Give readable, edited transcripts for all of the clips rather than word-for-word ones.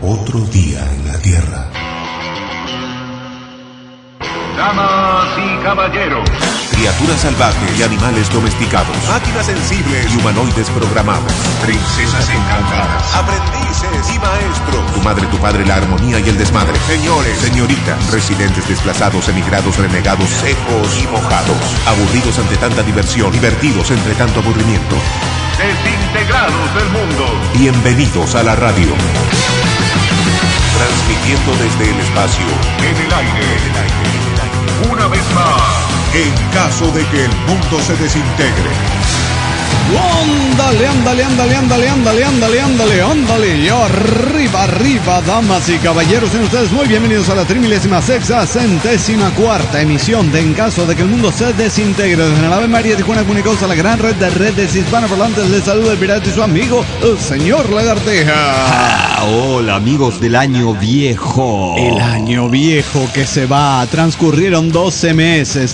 Otro día en la Tierra. Damas y caballeros, Criaturas salvajes y animales domesticados, máquinas sensibles y humanoides programados, princesas encantadas, aprendices y maestros, tu madre, tu padre, la armonía y el desmadre, señores, señoritas, residentes desplazados, emigrados, renegados, secos y mojados, aburridos ante tanta diversión, divertidos entre tanto aburrimiento, desintegrados del mundo. bienvenidos a la radio. Transmitiendo desde el espacio, En el aire, una vez más, en caso de que el mundo se desintegre. Ándale, ándale, ándale, ándale, ándale, ándale, ándale, ándale. Y arriba, arriba, damas y caballeros, sean ustedes muy bienvenidos a la 3664ª emisión de En caso de que el mundo se desintegre. Desde la Ave María Tijuana Comunicados, la gran red de redes hispanoparlantes, les saluda el pirata y su amigo, el señor Lagarteja. Hola amigos del año viejo. El año viejo que se va. Transcurrieron 12 meses,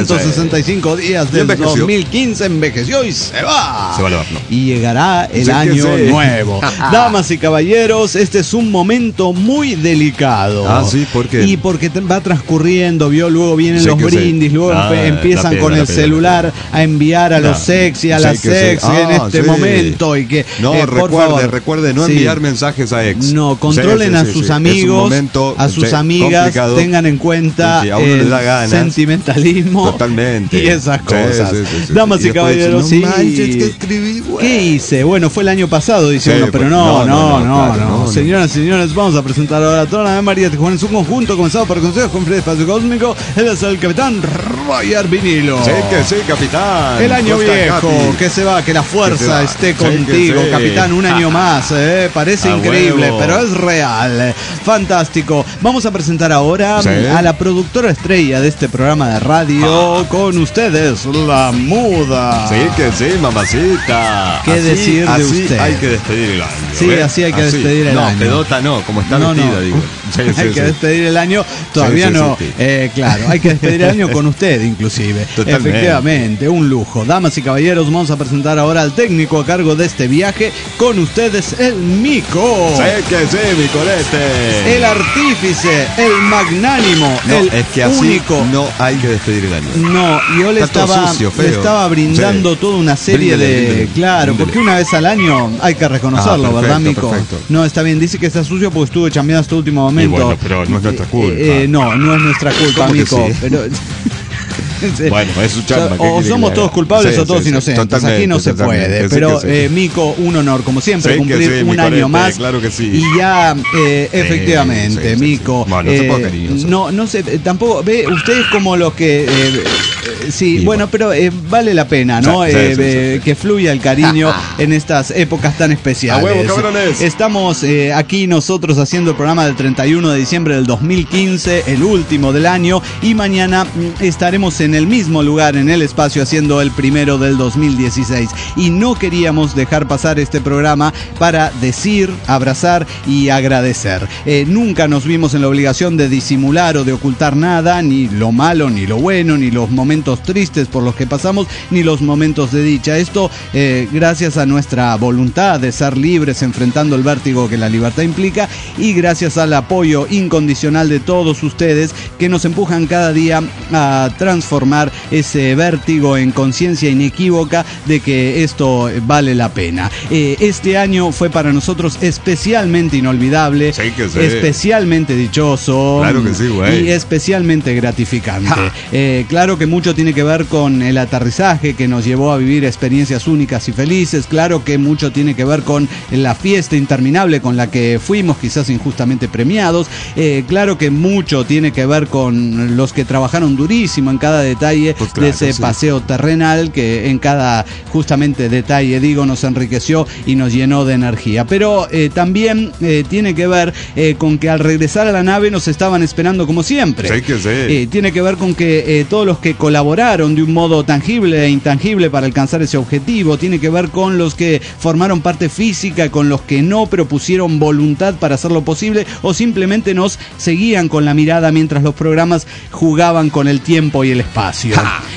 365 días del 2015. Envejeció y se va. Se va al horno. Y llegará el año nuevo. Damas y caballeros, este es un momento muy delicado. Ah, sí, ¿por qué? Y porque va transcurriendo, luego vienen los brindis, luego empiezan con el celular a enviar a los sexy, a las sexy en este momento. Y que, no, recuerde no enviar mensajes a ex. No, controlen a sus amigos, a sus amigas, complicado. Tengan en cuenta el sentimentalismo. Totalmente. Y esas cosas. Damas y caballeros, sí. Que escribí, güey. ¿Qué hice? Bueno, fue el año pasado, dice uno, pero no. Señoras y señores, vamos a presentar ahora a toda la María Tijuana en su conjunto, comenzado por consejos con Fred Espacio Cósmico. Él es el capitán Roger Vinilo. Sí, capitán. El año viejo, que se va, que la fuerza esté contigo, capitán, un año más. Parece increíble, pero es real. Fantástico. Vamos a presentar ahora a la productora estrella de este programa de radio. Con ustedes, la muda. Sí, mamacita. ¿Qué decir de usted? Hay que despedir el año. Sí, así hay que despedir el año. No, pedota no, como está vestida, digo. Hay que despedir el año, todavía no. Claro, hay que despedir el año con usted, inclusive. Totalmente. Efectivamente, un lujo. Damas y caballeros, vamos a presentar ahora al técnico a cargo de este viaje. Con ustedes, el Mico. Micolete. El artífice, el magnánimo, el único. No hay que despedir el año. No, yo le estaba brindando toda una serie de... Claro, porque una vez al año hay que reconocerlo, perfecto, ¿verdad, Mico? Perfecto. No, está bien, dice que está sucio porque estuve chambeando hasta el último momento. Y bueno, pero no es nuestra culpa. No es nuestra culpa, Mico. Sí? Pero... Bueno, es su chamba. O somos todos culpables o todos inocentes. Aquí no se puede. Pero, Mico, un honor, como siempre, cumplir un año más. Claro que sí. Y ya, efectivamente, Mico. Bueno, no se puede cariñoso. No sé, tampoco. Ve, ustedes como los que. Sí, bueno, pero vale la pena, ¿no? Que fluya el cariño en estas épocas tan especiales. ¡A huevo, cabrones! Estamos aquí nosotros haciendo el programa del 31 de diciembre del 2015, el último del año, y mañana estaremos en el mismo lugar, en el espacio, haciendo el primero del 2016. Y no queríamos dejar pasar este programa para decir, abrazar y agradecer. Nunca nos vimos en la obligación de disimular o de ocultar nada, ni lo malo, ni lo bueno, ni los momentos tristes por los que pasamos, ni los momentos de dicha. Esto gracias a nuestra voluntad de ser libres enfrentando el vértigo que la libertad implica, y gracias al apoyo incondicional de todos ustedes que nos empujan cada día a transformar ese vértigo en conciencia inequívoca de que esto vale la pena. Este año fue para nosotros especialmente inolvidable, especialmente dichoso, claro que sí, güey, y especialmente gratificante. Claro que mucho tiene que ver con el aterrizaje que nos llevó a vivir experiencias únicas y felices. Claro que mucho tiene que ver con la fiesta interminable con la que fuimos quizás injustamente premiados. Claro que mucho tiene que ver con los que trabajaron durísimo en cada detalle de ese paseo terrenal, que en cada justamente detalle, nos enriqueció y nos llenó de energía. Pero también tiene que ver con que al regresar a la nave nos estaban esperando como siempre. Tiene que ver con que todos los que colaboraron colaboraron de un modo tangible e intangible para alcanzar ese objetivo. Tiene que ver con los que formaron parte física, con los que no, pero pusieron voluntad para hacerlo posible, o simplemente nos seguían con la mirada mientras los programas jugaban con el tiempo y el espacio.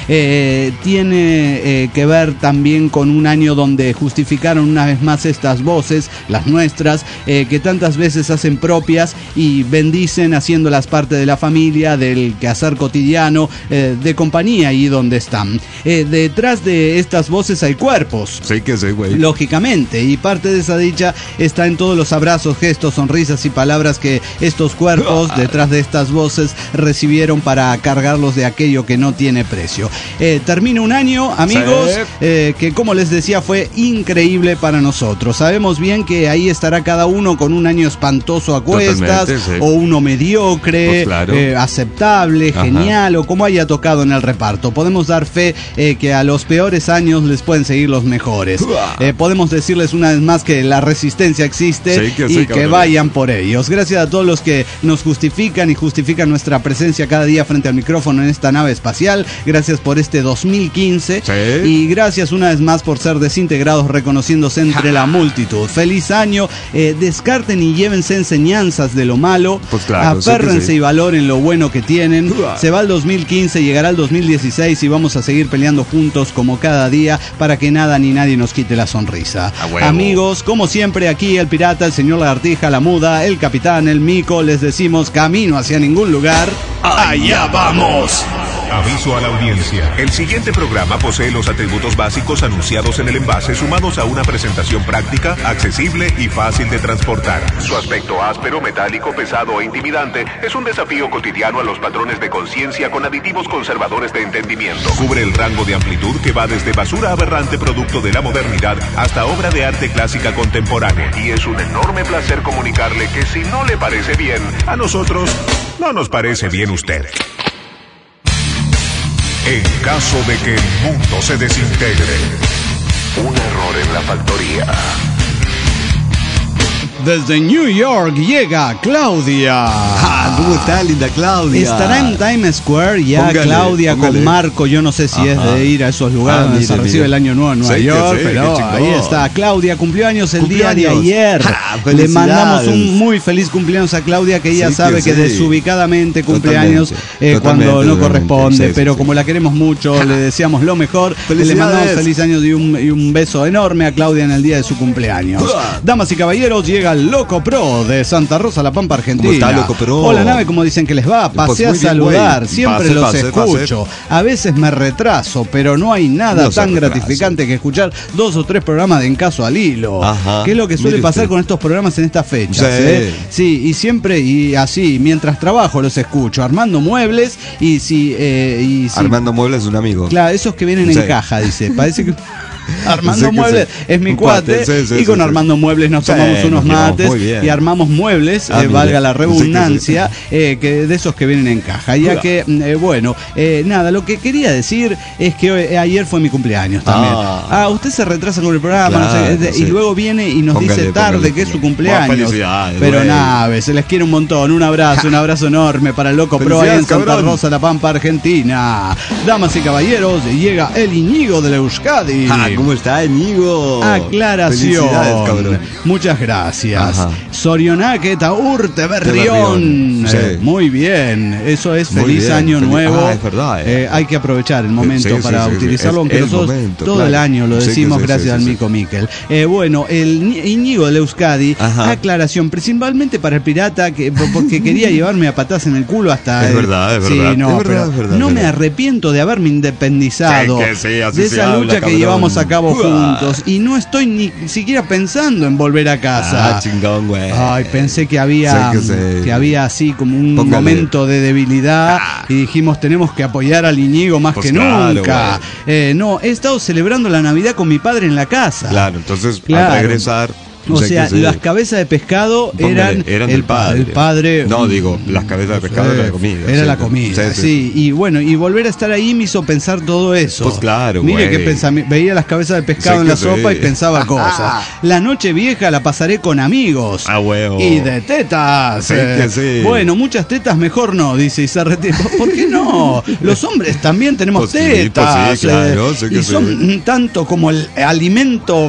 Tiene que ver también con un año donde justificaron una vez más estas voces, las nuestras, que tantas veces hacen propias y bendicen haciéndolas parte de la familia, del quehacer cotidiano, de compañía ahí donde están. Detrás de estas voces hay cuerpos. Sí que sí, güey. Lógicamente, y parte de esa dicha está en todos los abrazos, gestos, sonrisas y palabras que estos cuerpos, detrás de estas voces, recibieron para cargarlos de aquello que no tiene precio. Termina un año, amigos, que como les decía fue increíble para nosotros. Sabemos bien que ahí estará cada uno con un año espantoso a cuestas, o uno mediocre, pues claro, aceptable, genial, o como haya tocado en el reparto. Podemos dar fe que a los peores años les pueden seguir los mejores. Podemos decirles una vez más que la resistencia existe, y que vayan por ellos. Gracias a todos los que nos justifican y justifican nuestra presencia cada día frente al micrófono en esta nave espacial. Gracias por este 2015, y gracias una vez más por ser desintegrados reconociéndose entre la multitud. Feliz año, descarten y llévense enseñanzas de lo malo, pues claro, aférrense y valoren lo bueno que tienen. Se va el 2015, llegará el 2016 y vamos a seguir peleando juntos como cada día para que nada ni nadie nos quite la sonrisa. Amigos, como siempre, aquí el pirata, el señor Lagartija, la muda, el capitán, el mico, les decimos camino hacia ningún lugar. ¡Allá vamos! Aviso a la audiencia. El siguiente programa posee los atributos básicos anunciados en el envase, sumados a una presentación práctica, accesible y fácil de transportar. Su aspecto áspero, metálico, pesado e intimidante es un desafío cotidiano a los patrones de conciencia con aditivos conservadores de entendimiento. Cubre el rango de amplitud que va desde basura aberrante producto de la modernidad hasta obra de arte clásica contemporánea. Y es un enorme placer comunicarle que si no le parece bien, a nosotros no nos parece bien usted. En caso de que el mundo se desintegre, un error en la factoría. Desde New York llega Claudia. ¿Cómo está, linda Claudia? Estará en Times Square ya. Póngale, Claudia con Marco. Yo no sé si es de ir a esos lugares donde se recibe el año nuevo en Nueva York, pero ahí está. Claudia cumplió años el día de ayer. Le mandamos un muy feliz cumpleaños a Claudia, que ella sabe que desubicadamente cumple años cuando no corresponde, pero como la queremos mucho, le deseamos lo mejor. Le mandamos feliz años y un beso enorme a Claudia en el día de su cumpleaños. Damas y caballeros, llega Loco Pro de Santa Rosa, La Pampa, Argentina. ¿Cómo está, Loco Pro? Hola, nave, como dicen que les va. Pasé a saludar, siempre los escucho. A veces me retraso, pero no hay nada tan gratificante que escuchar 2 o 3 programas de En Caso al Hilo. Que es lo que suele pasar con estos programas en estas fechas. Sí, y siempre, y así, mientras trabajo los escucho, armando muebles Armando Muebles es un amigo. Claro, esos que vienen en caja, dice. Parece que... Armando Muebles es mi cuate, y con Armando Muebles nos tomamos unos mates y armamos muebles, valga la redundancia, que de esos que vienen en caja. Ya que, nada, lo que quería decir es que ayer fue mi cumpleaños también. Usted se retrasa con el programa, claro, no sé, y luego viene y nos dice tarde que es su cumpleaños. Pero nada, se les quiere un montón. Un abrazo enorme para el Loco Pro ahí en Santa Rosa, La Pampa, Argentina. Damas y caballeros, llega el Íñigo de la Euskadi. ¿Cómo está, Íñigo? Aclaración. Muchas gracias. Sorionaque Taurte Berrión. Muy bien. Eso es feliz año nuevo. Es verdad. Hay que aprovechar el momento para utilizarlo, aunque nosotros todo el año lo decimos gracias al Mico Miquel. El Íñigo de Euskadi. Aclaración, principalmente para el pirata, porque quería llevarme a patas en el culo hasta... Es verdad. Sí, no me arrepiento de haberme independizado de esa lucha que llevamos a cabo juntos, y no estoy ni siquiera pensando en volver a casa. Chingón, güey. Ay, pensé que había así como un momento de debilidad, y dijimos tenemos que apoyar al Íñigo más que nunca. No, he estado celebrando la Navidad con mi padre en la casa. Claro, entonces al regresar O sea, las cabezas de pescado eran del padre. El padre. No, digo, las cabezas de pescado era la comida. Era la comida, sí. Y bueno, y volver a estar ahí me hizo pensar todo eso. Pues claro, mire qué pensamiento. Veía las cabezas de pescado en la sopa y pensaba cosas. La noche vieja la pasaré con amigos. Huevo. Y de tetas. Bueno, muchas tetas mejor no, dice Izarrete. ¿Por qué no? Los hombres también tenemos tetas. Pues sí, claro, y son tanto como el alimento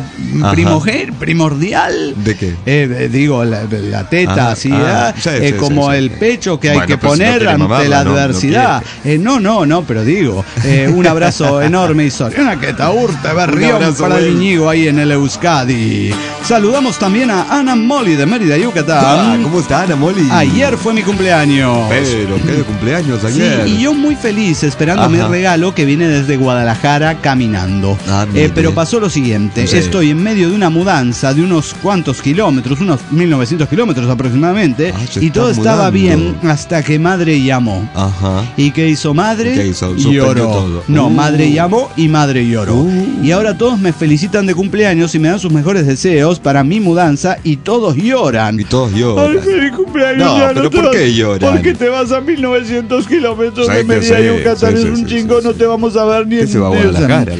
primordial. ¿De qué? Digo, la teta, como el pecho que hay que pues poner si no ante mamarla, la adversidad. No, pero digo, un abrazo enorme y una que te urte berrión para el Iñigo ahí en el Euskadi. Saludamos también a Ana Molly de Mérida, Yucatán. ¿Cómo está Ana Molly? Ayer fue mi cumpleaños. Pero, ¿qué de cumpleaños ayer? Sí, y yo muy feliz esperando mi regalo que viene desde Guadalajara caminando. Pero pasó lo siguiente, estoy en medio de una mudanza de unos cuantos kilómetros, unos 1900 kilómetros aproximadamente, y todo estaba bien hasta que madre llamó. ¿Y qué hizo madre? ¿Qué hizo? Lloró. Todo. No, madre llamó y madre lloró. Y ahora todos me felicitan de cumpleaños y me dan sus mejores deseos para mi mudanza y todos lloran. Ay, feliz cumpleaños. No, pero ¿por qué lloran? Porque te vas a 1900 kilómetros de Mérida, Yucatán, es un chingo, no te vamos a ver ni en... se va a Guadalajara?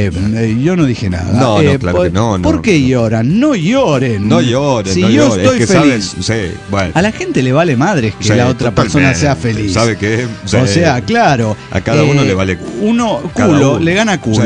Yo no dije nada. No, claro que no. ¿Por qué lloran? No lloren. No lloren. Si no yo lloren. estoy feliz. Bueno. A la gente le vale madres que la otra persona sea feliz. ¿Sabe qué? O sea, claro. A cada uno le vale culo, le gana culo.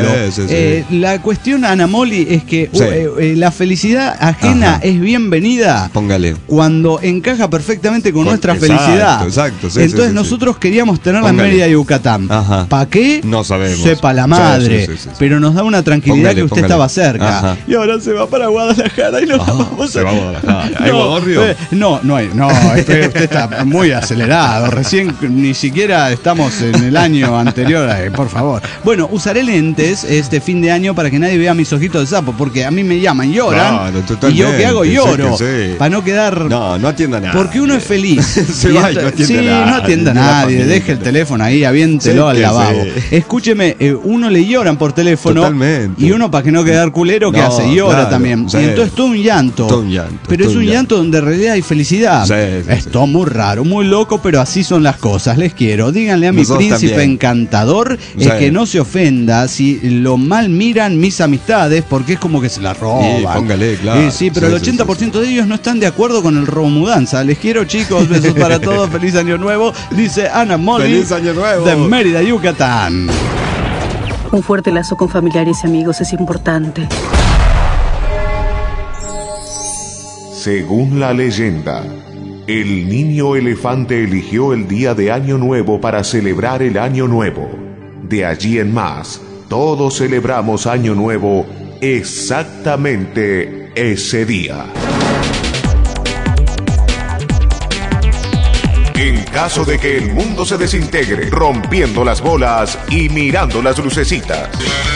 La cuestión, Ana Molly, es que la felicidad ajena es bienvenida. Póngale. Cuando encaja perfectamente con nuestra felicidad. Exacto. Entonces nosotros queríamos tenerla en Mérida, Yucatán. ¿Para qué? No sabemos. Sepa la madre. Pero nos da una tranquilidad que usted estaba cerca. Y ahora se va para Guadalajara y no la vamos a... Se va a Guadalajara. ¿Hay bodorrio? No hay. Usted está muy acelerado. Recién ni siquiera estamos en el año anterior. Por favor. Bueno, usaré lentes este fin de año para que nadie vea mis ojitos de sapo, porque a mí me llaman, lloran. Y yo ¿qué hago? Lloro. Para no quedar... No atienda nada. Porque uno es feliz. Se va y no atiende a nadie. No atienda a nadie. Deje el teléfono ahí, aviéntelo al lavabo. Escúcheme, uno le lloran por teléfono. Totalmente. Y uno, para que no quedar culero, ¿qué hace? Llora también. Y entonces todo un llanto. Pero es un llanto donde en realidad hay felicidad. Es todo muy raro, muy loco, pero así son las cosas. Les quiero. Díganle a mi príncipe encantador que no se ofenda si lo mal miran mis amistades, porque es como que se la roban. Póngale, claro. Sí, pero el 80% de ellos no están de acuerdo con el robo mudanza. Les quiero, chicos. Besos para todos. Feliz año nuevo. Dice Ana Molly. Feliz año nuevo. De Mérida, Yucatán. Un fuerte lazo con familiares y amigos es importante. Según la leyenda, el niño elefante eligió el día de Año Nuevo para celebrar el Año Nuevo. De allí en más, todos celebramos Año Nuevo exactamente ese día. En caso de que el mundo se desintegre, rompiendo las bolas y mirando las lucecitas.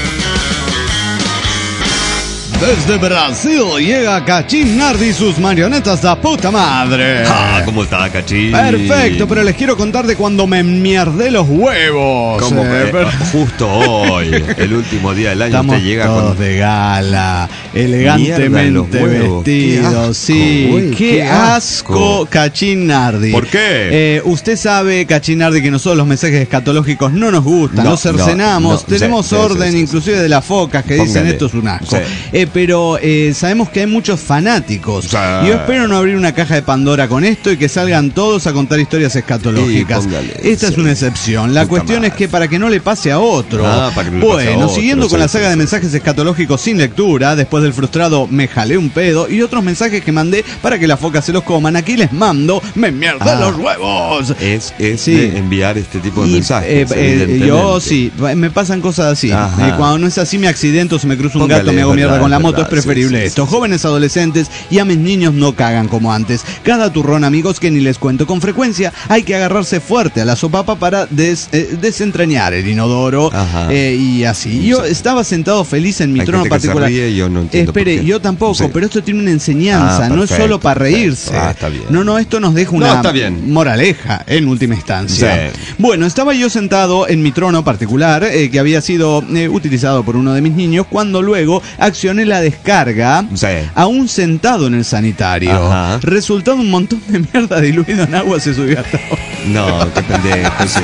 Desde Brasil llega Cachín Nardi y sus marionetas de puta madre. ¿Cómo está, Cachín? Perfecto, pero les quiero contar de cuando me mierdé los huevos. ¿Cómo justo hoy, el último día del año, estamos usted llega todos de gala, elegantemente vestidos. Sí, qué asco, Cachín Nardi. ¿Por qué? Usted sabe, Cachín Nardi, que nosotros los mensajes escatológicos no nos gustan, nos cercenamos, tenemos orden inclusive de las focas que dicen esto es un asco. Pero sabemos que hay muchos fanáticos. Yo espero no abrir una caja de Pandora con esto y que salgan todos a contar historias escatológicas. Esta es una excepción. La cuestión es que para que no le pase a otro. Siguiendo con la saga de mensajes escatológicos sin lectura, después del frustrado me jalé un pedo y otros mensajes que mandé para que las focas se los coman, aquí les mando me mierda los huevos. Es de enviar este tipo de mensajes. Yo me pasan cosas así. Cuando no es así me accidento, se me cruza un gato, me hago mierda con la moto, es preferible esto. Jóvenes adolescentes y a mis niños no cagan como antes. Cada turrón, amigos, que ni les cuento con frecuencia, hay que agarrarse fuerte a la sopapa para desentrañar el inodoro. Y así. Yo estaba sentado feliz en mi trono particular. Yo no entiendo. Espere, yo tampoco, pero esto tiene una enseñanza, no es solo para reírse. Está bien. No, esto nos deja una moraleja en última instancia. Bueno, estaba yo sentado en mi trono particular, que había sido utilizado por uno de mis niños, cuando luego accioné la descarga, Sí. aún sentado en el sanitario. Ajá. Resultado, un montón de mierda diluido en agua se subió hasta abajo. No, qué pendejo, sí.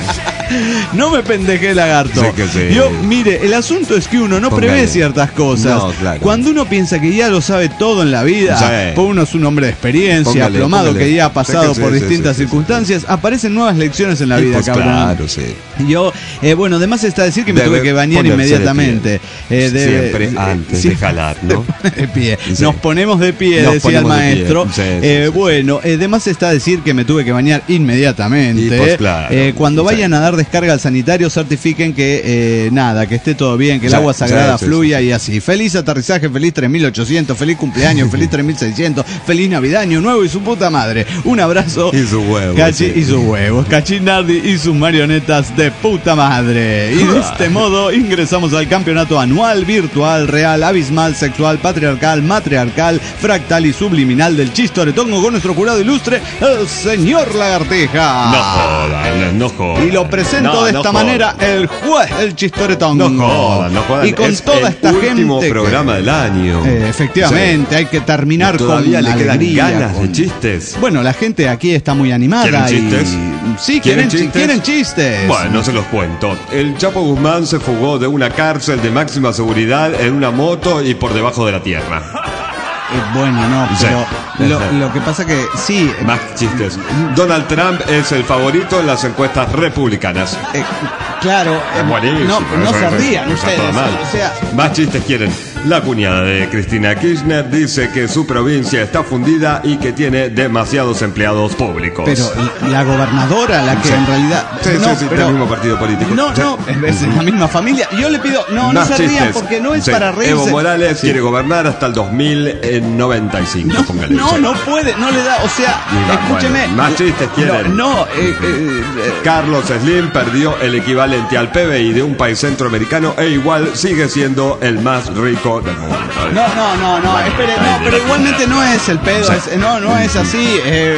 No me pendejé, lagarto. Sí que sí. Yo, mire, el asunto es que uno no Póngale. prevé ciertas cosas. No, claro. Cuando uno piensa que ya lo sabe todo en la vida, Sí. pues uno es un hombre de experiencia, Póngale, aplomado, póngale. que ya ha pasado Sí, por sí, distintas sí, circunstancias, aparecen nuevas lecciones en la Y vida, pues cabrón. claro, sí. Yo, bueno, además está decir que me Debe tuve que bañar ponerse de inmediatamente. pie. Siempre antes de jalar, ¿no? De pie. Sí. Nos ponemos de pie, Nos decía el ponemos de pie. maestro. Sí, sí, sí. Bueno, además está decir que me tuve que bañar inmediatamente. Y pues claro. Cuando Sí. vayan a dar descarga al sanitario, certifiquen que nada, que esté todo bien, que el Sí, agua sagrada sí, fluya y así. Feliz aterrizaje, feliz 3800, feliz cumpleaños, feliz 3600, feliz Navidad, Año Nuevo y su puta madre. Un abrazo. Y sus huevos, Cachi sí. y sus huevos. Cachinardi y sus marionetas de puta madre. Y de este modo ingresamos al campeonato anual, virtual, real, abismal, sexual, patriarcal, matriarcal, fractal y subliminal del chistoretongo con nuestro jurado ilustre, el señor Lagartija. No jodan, no jodan. Y lo presento No, de no esta jodan. manera, el juez del chistoretongo. No jodan, no jodan. Y con Es toda el esta último gente. programa del año. Efectivamente, hay que terminar con Todavía le quedan alegría, ganas con- de chistes. Bueno, la gente aquí está muy animada. ¿Quieren chistes? Sí, quieren chistes. Bueno, se los cuento. El Chapo Guzmán se fugó de una cárcel de máxima seguridad en una moto y por debajo de la tierra. Bueno, no, Sí. pero lo que pasa que sí. Más chistes. Donald Trump es el favorito en las encuestas republicanas. Claro, Buenísimo. no Eso se es- rían está ustedes. todo mal. O sea, Más chistes quieren. La cuñada de Cristina Kirchner dice que su provincia está fundida y que tiene demasiados empleados públicos. pero la gobernadora, la que Sí. en realidad. Sí, no, sí, pero- del mismo partido político. No, Sí. no, es la misma familia. Yo le pido, no Más se rían chistes. porque no es Sí. para reírse. Evo Morales Sí. quiere gobernar hasta el 2095. No, póngale. no, Sí. no puede, no le da, o sea, Mira, escúcheme. bueno, más chistes quieren. No, Carlos Slim perdió el equivalente al PBI de un país centroamericano e igual sigue siendo el más rico del mundo. no, espere, no, pero igualmente no es el pedo, Sí. no es así.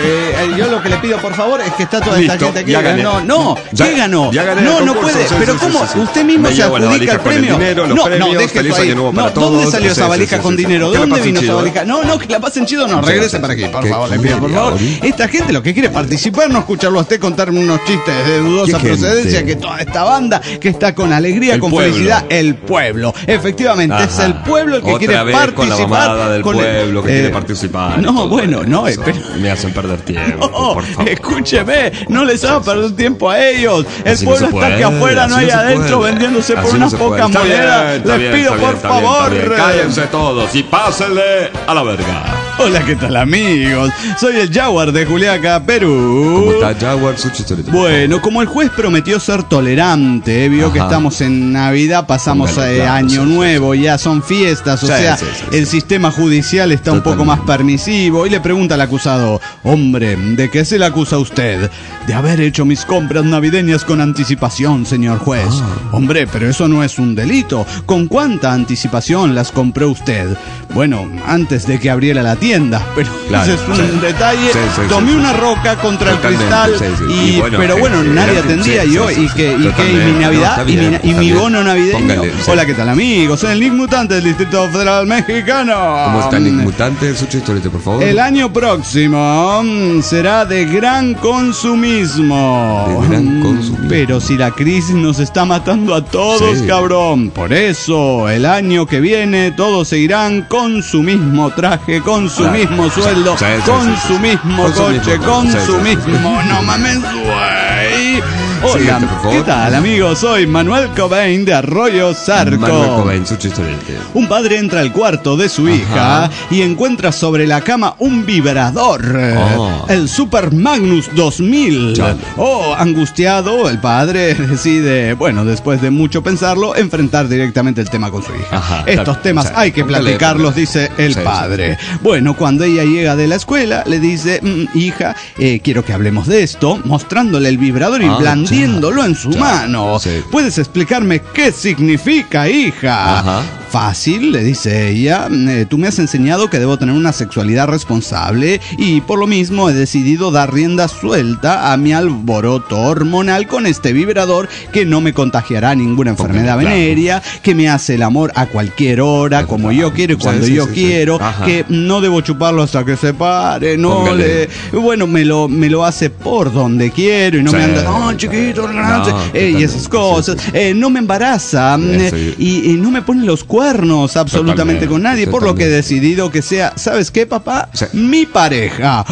Yo lo que le pido, por favor, es que está toda esta Listo, gente aquí. ya gané. No, Ya- ¿qué ganó? ya gané el No concurso, puede, sí, pero sí, ¿cómo? sí, sí. Usted mismo Me se llevo la adjudica el valija con el premio. dinero, los premios, deje feliz eso ahí. año nuevo para ¿Dónde todos. salió esa Sí, valija sí, con sí, sí. dinero? Que la ¿Dónde pasen vino esa chido, valija? No, que la pasen chido, no, Sí, regrese sí, para sí. aquí, por ¿Qué favor, le pido, por quiere favor. ahorita? Esta gente lo que quiere es participar, no escucharlo a usted contar unos chistes de dudosa ¿Qué gente? procedencia, que toda esta banda que está con alegría, El con pueblo. felicidad, el pueblo. Efectivamente, es Ajá. el pueblo el que Otra quiere vez participar. con la mamada del con el- pueblo que quiere participar. y No, todo bueno, no, eso. pero... Me hacen perder tiempo, No, por favor. escúcheme, no les haga perder tiempo a ellos. El Así no pueblo se está aquí puede, afuera, no así hay no se adentro puede. vendiéndose por Así no unas se puede. pocas Está bien, monedas. está Les bien, pido, está bien, por está bien, favor. está bien. Cállense todos y pásenle a la verga. Hola, ¿qué tal, amigos? Soy el Jaguar de Juliaca, Perú. ¿Cómo está Jaguar? Su chistorito. Bueno, como el juez prometió ser tolerante, vio que Ajá. estamos en Navidad, pasamos Póngale, claro, Año sí, Nuevo, ya son fiestas, o Sí, sea, sí, sí, el sí. sistema judicial está un poco Totalmente. más permisivo y le pregunta al acusado, hombre, ¿de qué se le acusa a usted? De haber hecho mis compras navideñas con anticipación, señor juez. Hombre, pero eso no es un delito. ¿Con cuánta anticipación las compró usted? Bueno, antes de que abriera la tienda, pero Claro, ese es un sí. detalle. Sí, sí, Tomé sí, una sí. roca contra el Totalmente, cristal sí, sí. y, Y bueno, pero bueno, sí, nadie sí, atendía sí, yo sí, y sí, que mi totalmente. Navidad No, está bien, y está mi bien. bono navideño. Póngale, sí. Hola, ¿qué tal, amigos? Soy el Nick Mutante del Distrito Federal Mexicano. ¿Cómo está Nick Mutante? Su chistorito, por favor. El año próximo será de gran consumismo. De gran consumismo. Pero si la crisis nos está matando a todos, Sí. cabrón. Por eso, el año que viene todos seguirán con su mismo traje, con su Claro. mismo sueldo, Sí, sí, con sí, sí. su mismo Con su coche, mismo con coche, sí, su sí, sí. mismo... No mames, güey. Hola, Siguiente, por favor. ¿qué tal, amigos? Soy Manuel Cobain de Arroyo Zarco. Manuel Cobain, su chistorito. Un padre entra al cuarto de su hija y encuentra sobre la cama un vibrador. Oh. El Super Magnus 2000. Chale. Angustiado, el padre decide, bueno, después de mucho pensarlo, enfrentar directamente el tema con su hija. Ajá, Estos claro. temas O sea, hay que póngale, platicarlos, póngale. dice el Sí, sí. padre. Bueno, cuando ella llega de la escuela, le dice, hija, quiero que hablemos de esto, mostrándole el vibrador y Ah, blandiéndolo ya, en su ya, mano. sí. ¿Puedes explicarme qué significa, hija? Ajá. fácil, le dice ella. Tú me has enseñado que debo tener una sexualidad responsable y por lo mismo he decidido dar rienda suelta a mi alboroto hormonal con este vibrador que no me contagiará ninguna enfermedad venérea, que me hace el amor a cualquier hora, como yo quiero y cuando yo quiero, que no debo chuparlo hasta que se pare, bueno, me lo hace por donde quiero y no me anda, no, chiquito, y esas cosas, no me embaraza y no me pone los cuernos absolutamente con nadie, por lo que he decidido que sea, ¿sabes qué, papá? Mi pareja.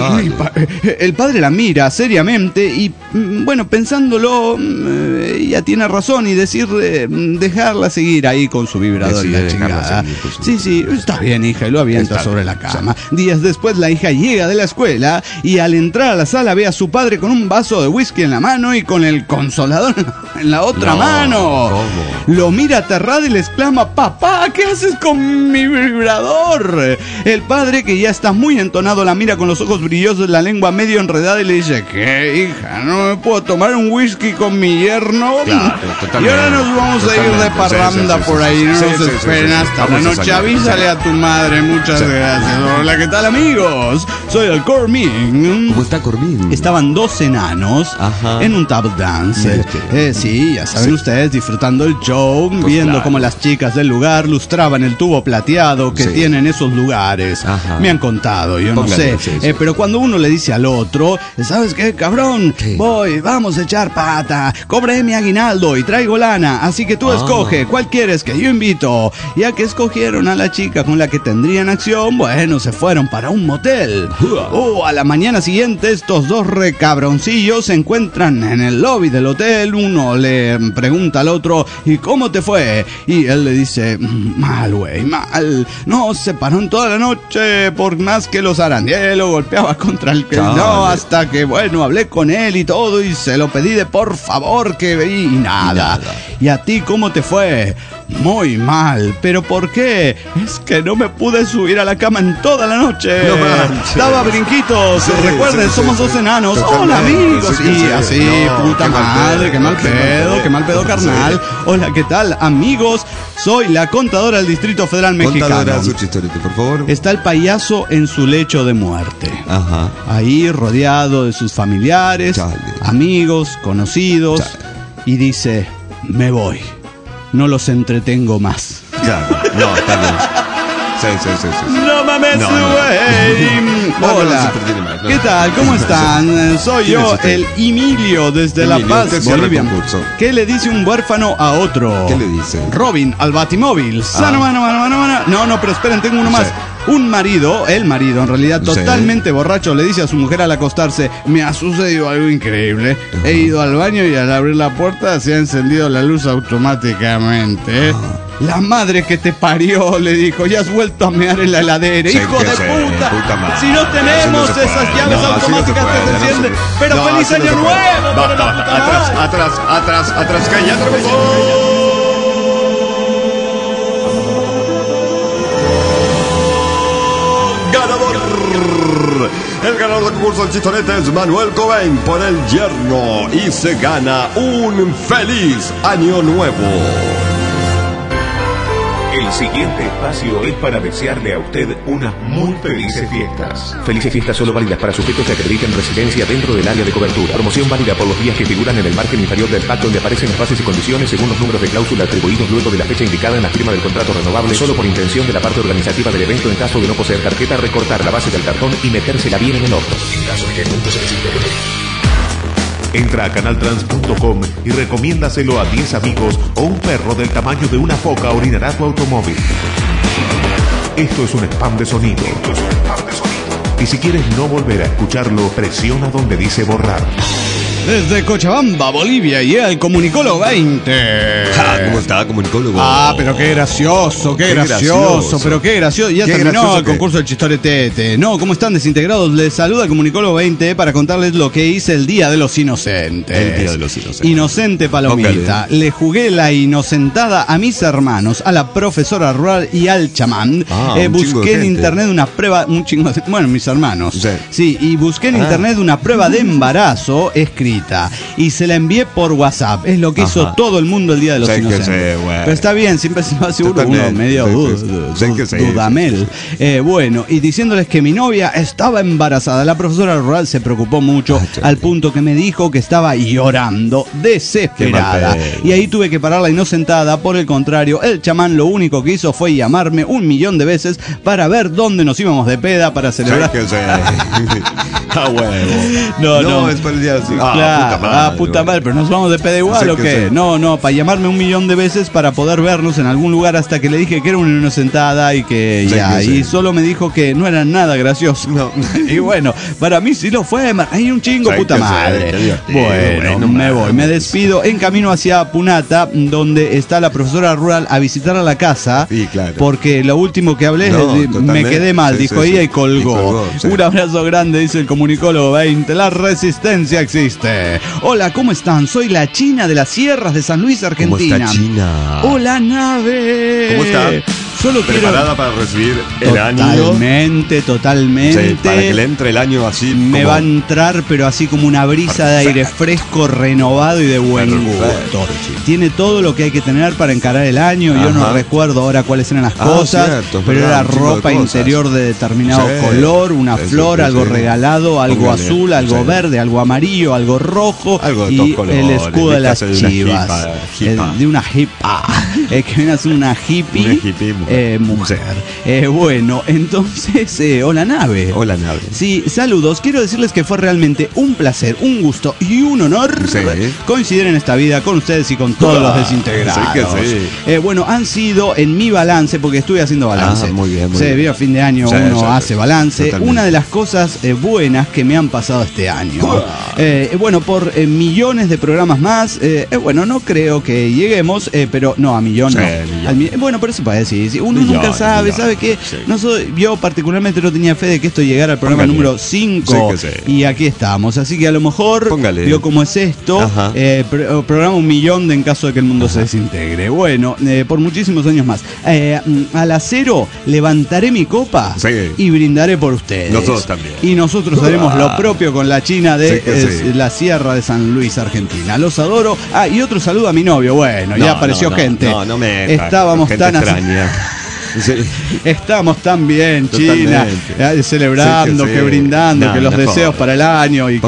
El padre la mira seriamente y, bueno, pensándolo, ella tiene razón y decir, dejarla seguir ahí con su vibrador y la chingada. Sí, está bien, hija, y lo avienta sobre la cama. Días después la hija llega de la escuela y al entrar a la sala ve a su padre con un vaso de whisky en la mano y con el consolador en la otra mano. ¿Cómo? Lo mira aterrado y le exclama: papá, ¿qué haces con mi vibrador? El padre, que ya está muy entonado, la mira con los ojos brillosos, la lengua medio enredada y le dice: ¿qué, hija? ¿No me puedo tomar un whisky con mi yerno? Y ahora nos vamos a ir de parranda por ahí, no nos esperen hasta la noche. Avísale a tu madre, muchas gracias. Hola, ¿qué tal, amigos? Soy el Cormin. ¿Cómo está Cormin? Estaban dos enanos en un tap dance. Sí, ya saben ustedes, disfrutando el show, viendo cómo las chicas del lugar lustraban el tubo plateado que tienen esos lugares. Me han contado, yo no sé. Pero cuando uno le dice al otro: ¿sabes qué, cabrón? Vamos a echar pata. Cobré mi aguinaldo y traigo lana, así que tú escoge cuál quieres que yo invito. Ya que escogieron a la chica con la que tendrían acción, bueno, se fueron para un motel. A la mañana siguiente, estos dos recabroncillos se encuentran en el lobby del hotel. Uno le pregunta al otro: ¿y cómo te fue? Y él le dice: mal, güey, mal. No, se paró en toda la noche, por más que los zarandeé, lo golpeaba contra el hasta que, bueno, hablé con él y todo, y se lo pedí de por favor que y nada. ¿Y a ti cómo te fue? Muy mal. ¿Pero por qué? Es que no me pude subir a la cama en toda la noche. Daba brinquitos. Recuerden, somos dos enanos. Hola, amigos. Y así, puta madre, qué mal pedo, carnal. Hola, ¿qué tal, amigos? Soy la contadora del Distrito Federal Mexicano. Contadora, su chistorete, por favor. Está el payaso en su lecho de muerte. Ahí, rodeado de sus familiares, amigos, conocidos. Y dice: me voy. No los entretengo más. Claro, no, está bien. Sí. No mames, güey. Hola, ¿qué tal? ¿Cómo están? Soy yo, el Emilio, desde La Paz, Bolivia. ¿Qué le dice un huérfano a otro? ¿Qué le dice? Robin al Batimóvil. No, pero esperen, tengo uno más. Un marido, el marido en realidad, totalmente borracho, le dice a su mujer al acostarse: me ha sucedido algo increíble. He ido al baño y al abrir la puerta se ha encendido la luz automáticamente. La madre que te parió, le dijo: ya has vuelto a mear en la heladera. ¡Hijo de puta! Si no tenemos esas llaves automáticas que se encienden. Pero feliz año nuevo. Atrás, que ya el ganador del concurso del chistorete es Manuel Cobain por El Yerno y se gana un feliz año nuevo. El siguiente espacio es para desearle a usted unas muy felices fiestas. Felices fiestas solo válidas para sujetos que acrediten residencia dentro del área de cobertura. Promoción válida por los días que figuran en el margen inferior del pacto, donde aparecen las bases y condiciones según los números de cláusula atribuidos luego de la fecha indicada en la firma del contrato renovable, solo por intención de la parte organizativa del evento. En caso de no poseer tarjeta, recortar la base del cartón y metérsela bien en el orto. En caso de que el punto se necesite. Entra a canaltrans.com y recomiéndaselo a 10 amigos o un perro del tamaño de una foca orinará tu automóvil. Esto es un spam de sonido. Y si quieres no volver a escucharlo, presiona donde dice borrar. Desde Cochabamba, Bolivia, y el Comunicólogo 20. ¿Cómo está, Comunicólogo? Pero qué gracioso, qué gracioso. Ya terminó el concurso del Chistoretete. No, ¿cómo están desintegrados? Les saluda el Comunicólogo 20 para contarles lo que hice el Día de los Inocentes. El Día de los Inocentes. Inocente palomita. Le jugué la inocentada a mis hermanos, a la profesora rural y al chamán. Busqué en internet una prueba, mis hermanos. Sí, y busqué en internet una prueba de embarazo, escribí escrita y se la envié por WhatsApp. Es lo que hizo todo el mundo el Día de los Inocentes. Pero está bien, siempre se va seguro uno medio dudamel. Bueno, y diciéndoles que mi novia estaba embarazada. La profesora rural se preocupó mucho al punto que me dijo que estaba llorando, desesperada. Y ahí tuve que pararla inocentada. Por el contrario, el chamán lo único que hizo fue llamarme 1.000.000 de veces para ver dónde nos íbamos de peda para celebrar. No, es para el día así. Puta madre, pero nos vamos de peda igual o qué. No, para llamarme 1.000.000 de veces para poder vernos en algún lugar hasta que le dije que era una inocentada y que y solo me dijo que no era nada gracioso. Y bueno, para mí sí lo fue. Hay un chingo, puta madre. Bueno, me voy, me despido en camino hacia Punata, donde está la profesora rural a visitar a la casa. Porque lo último que hablé me quedé mal, dijo ella y colgó. Un abrazo grande, dice el comunicólogo 20. La resistencia existe. Hola, ¿cómo están? Soy la China de las Sierras de San Luis, Argentina. ¿Cómo está, China? Hola, nave. ¿Cómo está? Solo preparada para recibir el año. Totalmente. Sí, para que le entre el año así. Me va a entrar, pero así como una brisa de aire fresco, renovado y de buen gusto. Tiene todo lo que hay que tener para encarar el año. Yo no recuerdo ahora cuáles eran las cosas, pero era ropa interior de determinado color, una flor, algo regalado, algo azul, algo verde, algo amarillo, algo rojo, algo de y colores, el escudo de las chivas. De una hipa. Que viene a ser una hippie. Mujer. Bueno, entonces, hola nave. Hola nave. Sí, saludos. Quiero decirles que fue realmente un placer, un gusto y un honor coincidir en esta vida con ustedes y con todos los desintegrados. Bueno, han sido en mi balance, porque estuve haciendo balance. Muy bien. Vio a fin de año uno hace balance. Totalmente. Una de las cosas buenas que me han pasado este año. Bueno, por millones de programas más. Bueno, no creo que lleguemos, pero no, a millón no. Bueno, por eso puede decir. Uno nunca sabe que yo particularmente no tenía fe de que esto llegara al programa número 5 y aquí estamos, así que a lo mejor vio cómo es esto, programa 1.000.000 en caso de que el mundo se desintegre. Bueno, por muchísimos años más. A las 0 levantaré mi copa y brindaré por ustedes. Nosotros también. Y nosotros haremos lo propio con la China de la Sierra de San Luis, Argentina. Los adoro. Y otro saludo a mi novio. Bueno, ya apareció gente. Estábamos tan extraña. Estamos tan bien, China, celebrando, que brindando, que los deseos para el año y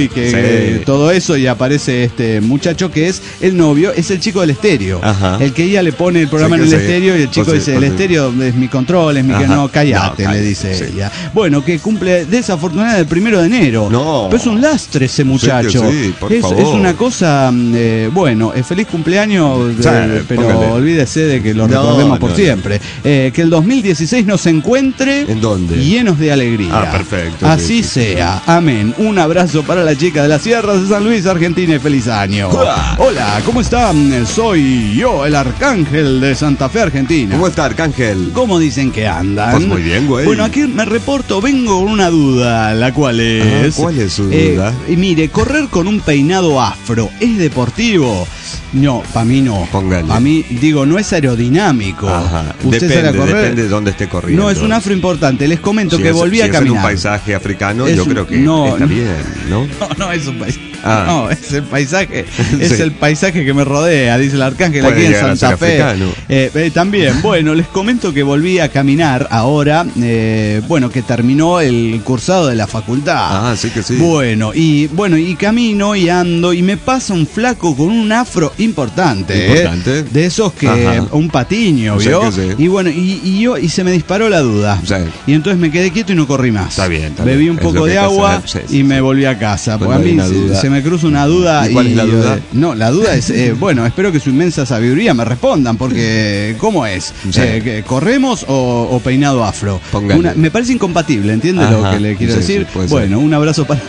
que todo eso, y aparece este muchacho que es el novio, es el chico del estéreo, el que ella le pone el programa en el estéreo y el chico dice, el estéreo es mi control, es mi que no, cállate, le dice ella. Bueno, que cumple desafortunadamente el 1 de enero. Pero es un lastre ese muchacho. Es una cosa, bueno, feliz cumpleaños, pero olvídese de que lo recordemos por siempre. Que el 2016 nos encuentre ¿en dónde? Llenos de alegría. Perfecto. Así sea. Amén. Un abrazo para la chica de las Sierras de San Luis, Argentina, y feliz año. Hola, ¿cómo están? Soy yo, el Arcángel de Santa Fe, Argentina. ¿Cómo está, Arcángel? ¿Cómo dicen que andan? Pues muy bien, güey. Bueno, aquí me reporto, vengo con una duda, la cual es... ¿Cuál es su duda? Mire, correr con un peinado afro, ¿es deportivo? No, para mí no. Póngale. Para mí, digo, no es aerodinamico. Usted sale a correr. Depende de dónde esté corriendo. No, es un afro importante. Les comento que volví a caminar. Es un paisaje africano, yo creo que está bien, ¿no? No, es un paisaje. No, es el paisaje. Es el paisaje que me rodea, dice el Arcángel aquí en Santa Fe. También, bueno, les comento que volví a caminar ahora, bueno, que terminó el cursado de la facultad. Sí que sí. Bueno, y camino y ando y me pasa un flaco con un afro importante. De esos que un patiño, ¿vio? Y bueno, y se me disparó la duda. Y entonces me quedé quieto y no corrí más. Está bien. Bebí un poco de agua y me volví a casa. Porque a mí se me cruza una duda. ¿Y cuál es la duda? No, la duda es, bueno, espero que su inmensa sabiduría me respondan, porque ¿cómo es? ¿Corremos o peinado afro? Me parece incompatible, ¿entiende lo que le quiero decir? Bueno, un abrazo para...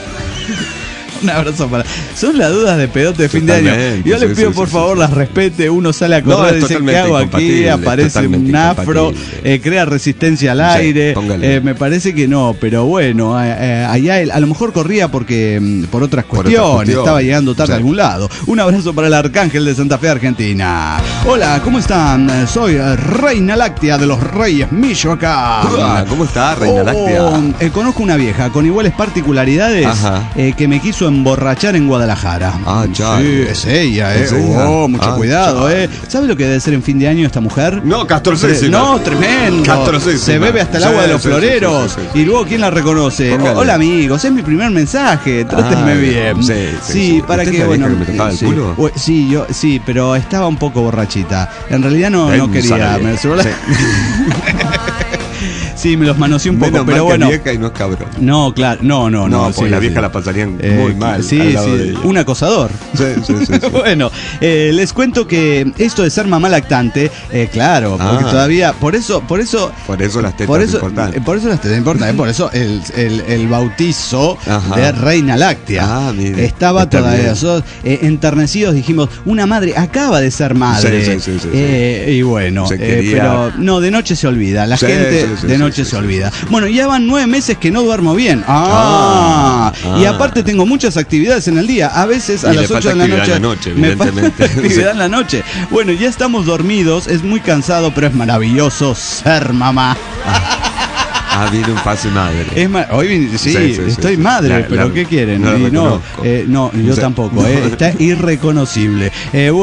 Un abrazo para... Son las dudas de pedote de fin de año. Yo les pido por favor las respete. Uno sale a correr y dice, ¿qué hago aquí? Aparece un afro, crea resistencia al aire. Me parece que no, pero bueno, allá él a lo mejor corría porque por otras cuestiones, estaba llegando tarde a algún lado. Un abrazo para el Arcángel de Santa Fe, Argentina. Hola, ¿cómo están? Soy Reina Láctea de los Reyes Michoacán. Hola, ¿cómo está, Reina Láctea? Conozco una vieja con iguales particularidades que me quiso emborrachar en Guadalajara. Ah, ya. Sí, es ella, ¿Es ella? mucho cuidado, ¿Sabe lo que debe ser en fin de año esta mujer? No, castrosísima. No, tremendo. Castrosísima. Se bebe hasta el agua de los floreros. Y luego, ¿quién la reconoce? Póngale. Hola, amigos, es mi primer mensaje. Trátenme bien. Sí, para ¿Usted que, sabía bueno. que me tocaba el culo? Sí, pero estaba un poco borrachita. En realidad no quería. Sí, me los manoseé un poco, Menos pero mal que bueno. vieja y no es cabrón. No, claro, no. No, porque sí, la vieja sí. la pasarían muy mal. Sí, al lado de sí, ella. un acosador. Sí. Bueno, les cuento que esto de ser mamá lactante, claro, porque todavía, por eso Por eso las tetas por eso, importantes. por eso las tetas importan, por eso el bautizo de Reina Láctea. Mire, estaba está todavía. bien. Nosotros, enternecidos dijimos, una madre acaba de ser madre. Sí. Y bueno, Se quería- pero no, de noche se olvida. La Sí, gente sí, de noche se olvida. Bueno, ya van 9 meses que no duermo bien. Y aparte tengo muchas actividades en el día. A veces a Y le las 8 falta de la actividad noche. en la noche, me falta evidentemente. actividad en la noche. Bueno, ya estamos dormidos. Es muy cansado, pero es maravilloso ser mamá. Viene un fase madre. Hoy sí, estoy madre, pero ¿qué quieren? No la Y no, yo Sí. tampoco, está irreconocible.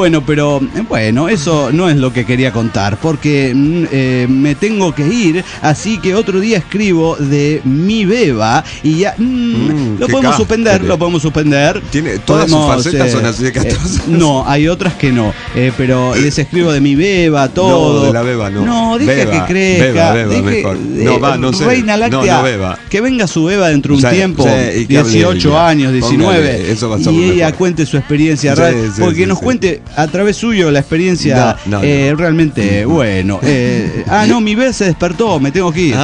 Bueno, eso no es lo que quería contar, porque me tengo que ir, así que otro día escribo de mi beba y ya lo podemos suspender. Tiene todas sus facetas son así de castrosas. No, hay otras que no, pero les escribo de mi beba, todo. No, de la beba no. No, deja Beba, que crezca. beba mejor. No sé. Reina Láctea, no beba. que venga su beba dentro de un tiempo, y que hable 18 ella. años, 19, Póngale, eso va a ser y ella mejor. cuente su experiencia real, porque nos cuente a través suyo la experiencia No. realmente, bueno. Mi bebé se despertó, me tengo que ir.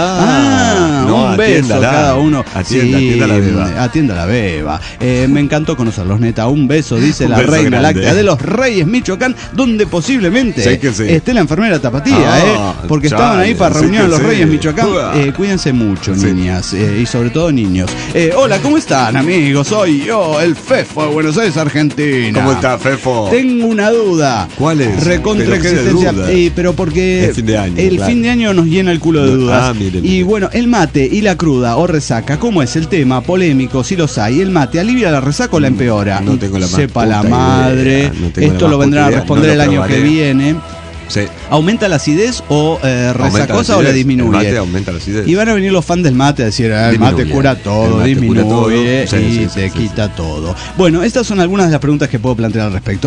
No, un beso a atiéndala. cada uno. Atienda a la beba. Atienda a la beba. Me encantó conocerlos, neta. Un beso, dice Un la beso Reina grande. Láctea de los Reyes Michoacán, donde posiblemente Sí que sí. esté la enfermera Tapatía, porque chale, estaban ahí para sí reunir a que los sí. Reyes Michoacán. Uah. Cuídense mucho, Sí. niñas, y sobre todo niños. Hola, ¿cómo están, amigos? Soy yo, el Fefo de Buenos Aires, Argentina. ¿Cómo está, Fefo? Tengo una duda. ¿Cuál es? Recontra Pero qué existencia. duda. Pero porque Es fin de año, el claro. fin de año nos llena el culo de dudas. Mire. Y bueno, el mate y la cruda o resaca, ¿cómo es el tema? Polémico, si los hay. ¿El mate alivia la resaca o la empeora? No tengo la más Sepa la puta madre. idea, no tengo Esto la lo más vendrán a puta idea, responder no el lo año que probaré. viene. Sí. ¿Aumenta la acidez o Aumenta resacosa la o le acidez. disminuye? El mate aumenta la acidez. Y van a venir los fans del mate a decir, el mate Disminuye. cura todo, El mate cura todo. disminuye Sí, y sí, te sí, quita todo. Bueno, estas son algunas de las preguntas que puedo plantear al respecto.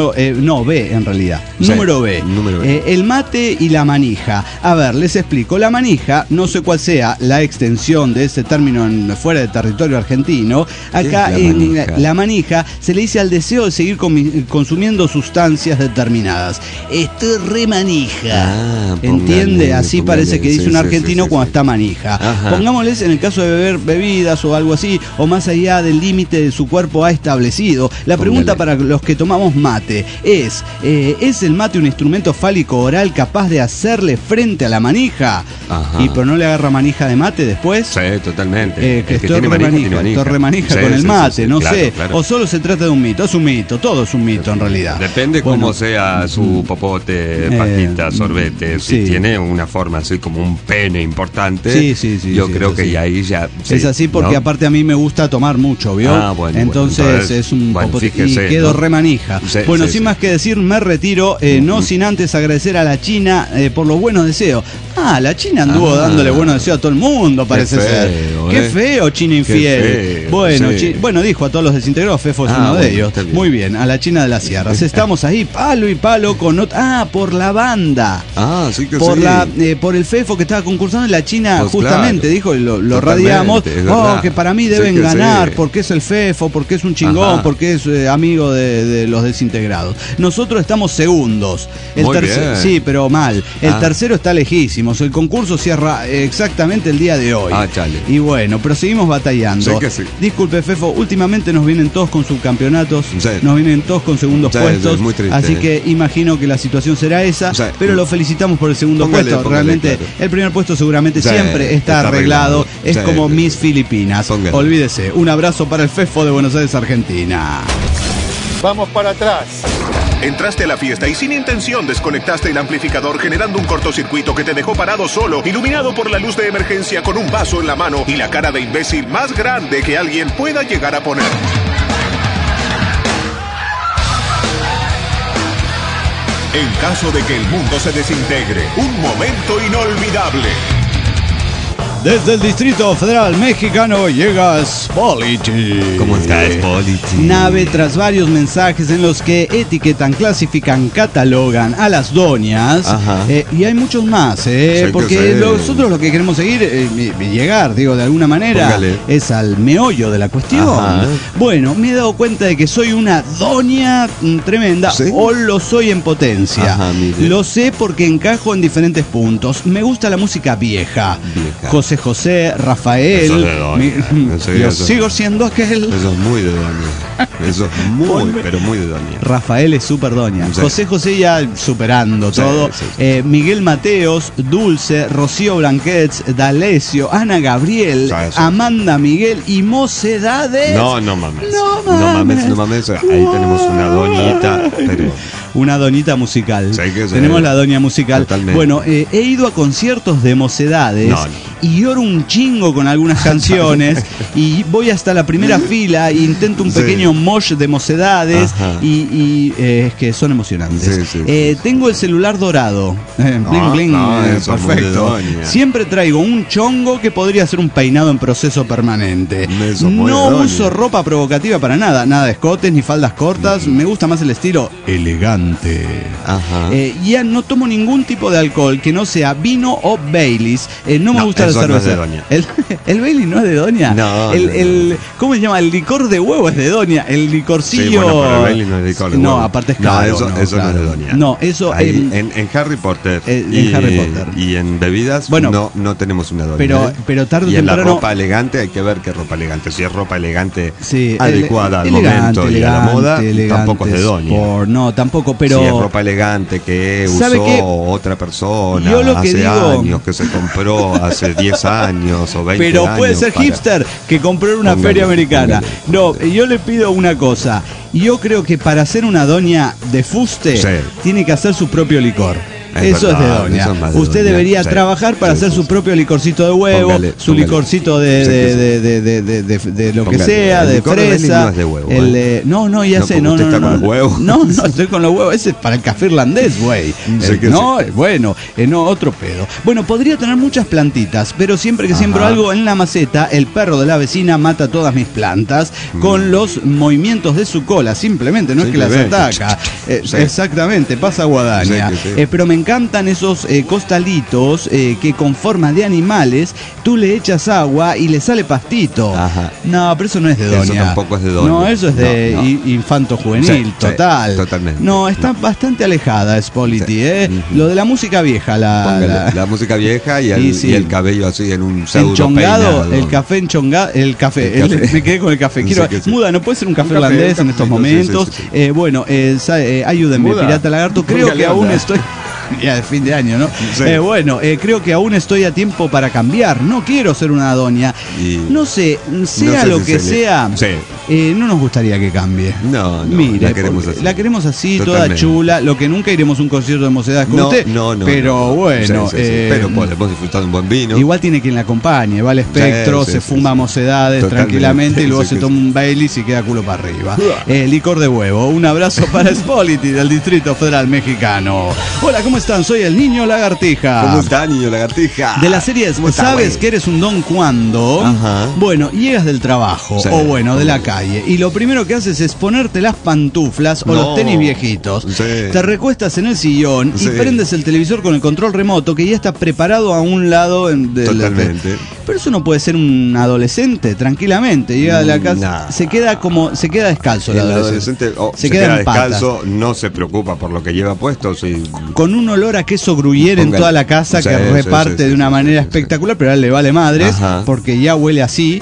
B en realidad. Sí, Número B. El mate y la manija. A ver, les explico. La manija, no sé cuál sea la extensión de ese término fuera del territorio argentino. Acá ¿Qué es la en manija? la manija se le dice al deseo de seguir consumiendo sustancias determinadas. Estoy re manija. ¿Entiende? Así parece que dice un argentino cuando está manija. Ajá. Pongámosles en el caso de beber bebidas o algo así, o más allá del límite de su cuerpo ha establecido. La pregunta para los que tomamos mate ¿es el mate un instrumento fálico oral capaz de hacerle frente a la manija? Ajá. Y pero no le agarra manija de mate después. Sí, totalmente. Que El que estoy tiene manija, tiene estoy manija. remanija Sí, con el sí, mate, sí, no claro, sé. claro. O solo se trata de un mito. Es un mito, todo es un mito en realidad. Depende Bueno, cómo sea su popote, pastita, sorbete. Si sí. tiene una forma así como un pene importante, Sí, yo sí, creo es que así. ya ahí ya. Es sí, así porque ¿no? aparte a mí me gusta tomar mucho, ¿vio? Bueno, entonces es un bueno, popote y fíjese, quedo ¿no? remanija. Sí, Bueno, sí, sin sí. más que decir, me retiro, no sin antes agradecer a la China por los buenos deseos. La China anduvo dándole buenos deseos a todo el mundo, parece ser. feo, Qué feo, China infiel. feo, Bueno, sí. bueno, dijo a todos los desintegrados, Fefo es uno de bueno, ellos. está bien. Muy bien, a la China de las Sierras. Estamos ahí, palo y palo con por la banda. Sí que Por sí. por el Fefo que estaba concursando en la China, Pues justamente, claro. dijo, y lo Totalmente, radiamos. es verdad. Que para mí Sí deben que ganar, sí. porque es el Fefo, porque es un chingón, Ajá. porque es amigo de los desintegrados. Nosotros estamos segundos. Muy bien. Sí, pero mal. El Ah. tercero está lejísimos. El concurso cierra exactamente el día de hoy. Chale. Y bueno, pero seguimos batallando. Sí que sí. Disculpe, Fefo, últimamente nos vienen todos con subcampeonatos, Sí. nos vienen todos con segundos Sí, puestos. es muy triste, así que imagino que la situación será esa, Sí. pero lo felicitamos por el segundo Póngale, puesto. póngale, Realmente, claro. el primer puesto seguramente Sí, siempre está está arreglado. arreglado. Es Sí, como sí. Miss Filipinas. Póngale. Olvídese. Un abrazo para el Fefo de Buenos Aires, Argentina. Vamos para atrás. Entraste a la fiesta y sin intención desconectaste el amplificador generando un cortocircuito que te dejó parado solo, iluminado por la luz de emergencia con un vaso en la mano y la cara de imbécil más grande que alguien pueda llegar a poner. En caso de que el mundo se desintegre, un momento inolvidable. Desde el Distrito Federal Mexicano llega Spolity. ¿Cómo está Spolity? Nave tras varios mensajes en los que etiquetan, clasifican, catalogan a las doñas. Y hay muchos más, porque nosotros lo que queremos seguir, llegar, digo, de alguna manera, es al meollo de la cuestión. Bueno, me he dado cuenta de que soy una doña tremenda, o lo soy en potencia. Lo sé porque encajo en diferentes puntos. Me gusta la música vieja. José, Rafael. Yo sigo siendo aquel. Eso es muy de doña. Eso es muy, pero muy de doña. Rafael es súper doña. José ya superando todo. Miguel Mateos, Dulce, Rocío Blanquets, D'Alessio, Ana Gabriel, Amanda Miguel y Mocedades. No mames. Ahí tenemos una doñita, pero... Una doñita musical. Tenemos la doña musical. Totalmente. Bueno, he ido a conciertos de Mocedades y lloro un chingo con algunas canciones y voy hasta la primera fila e intento un pequeño mosh de Mocedades y es que son emocionantes. Tengo el celular dorado. Bling bling. Perfecto. Siempre traigo un chongo que podría ser un peinado en proceso permanente. No uso ropa provocativa para nada. Nada de escotes ni faldas cortas. Me gusta más el estilo elegante. Ya no tomo ningún tipo de alcohol que no sea vino o Baileys. No me gusta la cerveza. No es de doña. El Baileys no es de doña. ¿Cómo se llama? El licor de huevo es de doña. El licorcillo. Sí, bueno, pero el Baileys no es de licor de huevo. No, aparte es caro. Eso no es de doña. No, eso. En Harry Potter. Harry Potter. Y en bebidas, bueno, no tenemos una doña. Pero tarde o temprano. Y en la ropa elegante hay que ver qué ropa elegante. Si es ropa elegante adecuada al momento y a la moda, tampoco es de doña. No, tampoco, pero. Si es ropa elegante que usó otra persona hace años, que se compró hace 10 años o 20 años. Pero puede ser hipster que compró en una feria americana. No, yo le pido una cosa. Yo creo que para ser una doña de fuste tiene que hacer su propio licor. Eso es de doña. Usted debería trabajar para hacer su propio licorcito de huevo, su licorcito de lo que sea, de fresa. No es de huevo. Ya sé, no. ¿Usted está con los huevos? No, estoy con los huevos. Ese es para el café irlandés, güey. Otro pedo. Bueno, podría tener muchas plantitas, pero siempre que siembro algo en la maceta, el perro de la vecina mata todas mis plantas con los movimientos de su cola. Simplemente, no es que las ataca. Exactamente, pasa guadaña. Pero me encantan esos costalitos que con forma de animales tú le echas agua y le sale pastito. No, pero eso no es de doña. Eso tampoco es de doña. No, eso es de infanto juvenil, total. Totalmente. No, está bastante alejada Spolity, Lo de la música vieja, la música vieja y el cabello así en un pseudo enchongado, peinado. el café enchongado, me quedé con el café. Muda, ¿no puede ser un café irlandés en estos momentos? Ayúdenme, Muda, Pirata Lagarto. Creo que aún estoy... Ya de fin de año, ¿no? Creo que aún estoy a tiempo para cambiar. No quiero ser una doña. No sé, lo que sea, no nos gustaría que cambie. Mire, la queremos así, toda chula. Lo que nunca iremos a un concierto de Mocedades con usted. Pero bueno. Pero podemos disfrutar de un buen vino. Igual tiene quien la acompañe. Va al espectro, se fuma Mocedades tranquilamente y luego se toma un Baileys y queda culo para arriba. Licor de huevo. Un abrazo para Spolity del Distrito Federal Mexicano. Hola, ¿cómo están? Soy el Niño Lagartija. ¿Cómo está, Niño Lagartija? De la serie ¿Sabes que eres un don cuando? Bueno, llegas del trabajo o de la calle y lo primero que haces es ponerte las pantuflas o los tenis viejitos. Te recuestas en el sillón y prendes el televisor con el control remoto que ya está preparado a un lado Totalmente. Pero eso no puede ser un adolescente, tranquilamente. Llega a la casa, se queda descalzo el adolescente. Se queda descalzo, no se preocupa por lo que lleva puesto. Con un olor a queso gruyere en toda la casa que reparte de una manera espectacular, pero a él le vale madres porque ya huele así.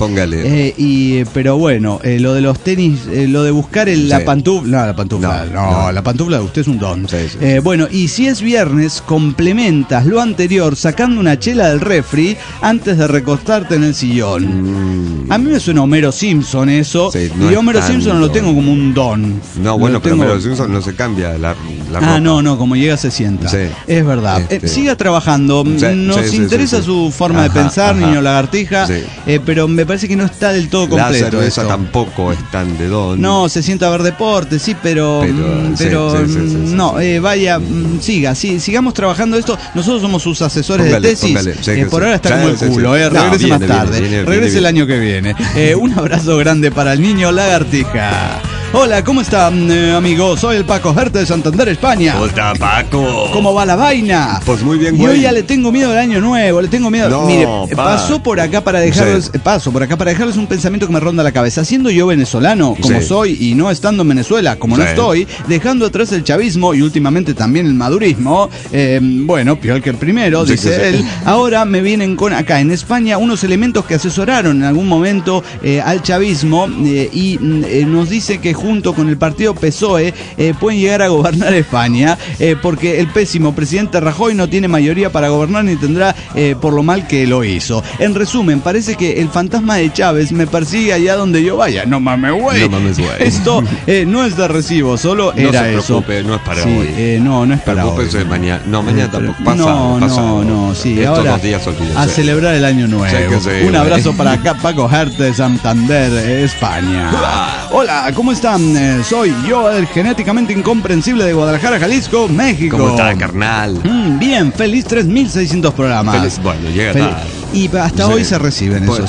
Pero bueno, lo de los tenis, lo de buscar la pantufla. La pantufla de usted es un don. Bueno, y si es viernes, complementas lo anterior sacando una chela del refri antes de recostarte en el sillón. A mí me suena Homero Simpson eso. Y Homero Simpson lo tengo como un don. Pero Homero Simpson no se cambia la ropa. No, como llega se sienta. Sí. Es verdad. Siga trabajando. Sí, Nos interesa su forma de pensar, niño lagartija, pero me parece que no está del todo completo. La cerveza esto. tampoco es tan de don. No, se sienta a ver deporte, sí, pero no, vaya, sigamos trabajando esto. Nosotros somos sus asesores de tesis. Por ahora está como el culo, regrese más tarde. Regrese el año que viene. Un abrazo grande para el niño lagartija. Hola, ¿cómo están, amigos? Soy el Paco Herta de Santander, España. Hola, Paco. ¿Cómo va la vaina? Pues muy bien, güey. Yo ya le tengo miedo al año nuevo, le tengo miedo. No, mire, paso por acá para dejarles un pensamiento que me ronda la cabeza. Siendo yo venezolano, como soy, y no estando en Venezuela, como no estoy, dejando atrás el chavismo y últimamente también el madurismo, bueno, peor que el primero, dice él, ahora me vienen con acá en España unos elementos que asesoraron en algún momento al chavismo y nos dice que junto con el partido PSOE pueden llegar a gobernar España porque el pésimo presidente Rajoy no tiene mayoría para gobernar ni tendrá por lo mal que lo hizo. En resumen, parece que el fantasma de Chávez me persigue allá donde yo vaya. No mames, güey. Esto no es de recibo, solo era eso. No se preocupe, no es para hoy. No es para hoy. Mañana. No, mañana tampoco. Sí. Estos ahora 2 días olvídense. a celebrar el año nuevo. Un abrazo para acá, Paco Herta de Santander, España. Hola, ¿cómo están? Soy yo, el genéticamente incomprensible de Guadalajara, Jalisco, México. ¿Cómo está, carnal? Bien, feliz 3.600 programas. Bueno, llega tarde. Y hasta hoy se reciben esos.